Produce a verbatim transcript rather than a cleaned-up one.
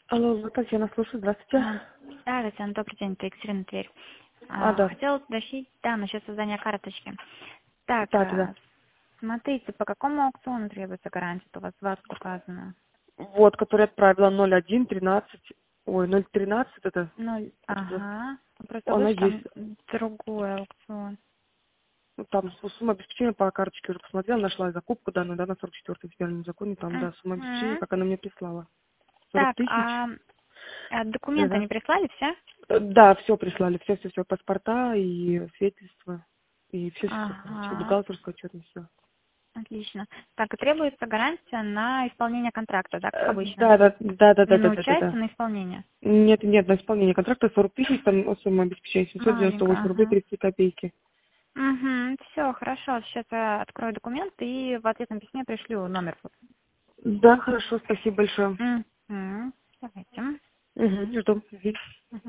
Алло, вы Татьяна, слушаю, здравствуйте. А, Да, Татьяна, добрый день, это Екатерина Тверь. А, А, да. Хотела уточнить, да, насчет создания карточки. Так, Да, да, да. а, смотрите, по какому аукциону требуется гарантия? У вас двадцать указано. Вот, который отправила ноль один тринадцать, ой, ноль тринадцать, это, Ну, это, ага. Просто она выше есть. там другой аукцион. Ну, там сумма обеспечения по карточке уже посмотрела, нашла закупку данную, да, на сорок четвёртом федеральном законе, там, да, сумма обеспечения, Мгм. как она мне прислала. Сорок Так, тысяч. а, а Да, документы да. не прислали все? Э, Да, все прислали, все, все, все, паспорта и свидетельства, и все, все, все, Ага. бухгалтерская отчетность, все. Отлично. Так, и требуется гарантия на исполнение контракта, да, как обычно? Да, да, да, да, Не да, на да, да, да, да. участие, на исполнение. Нет, нет, на исполнение контракта сорок тысяч, там ну, сумма обеспечения семьсот девяносто Маленько, восемь рублей ага. тридцать копейки. Угу, все, хорошо. Сейчас я открою документ и в ответном письме пришлю номер. Да, хорошо, спасибо большое. Угу. Давайте. Угу, жду. Мгм. Мгм.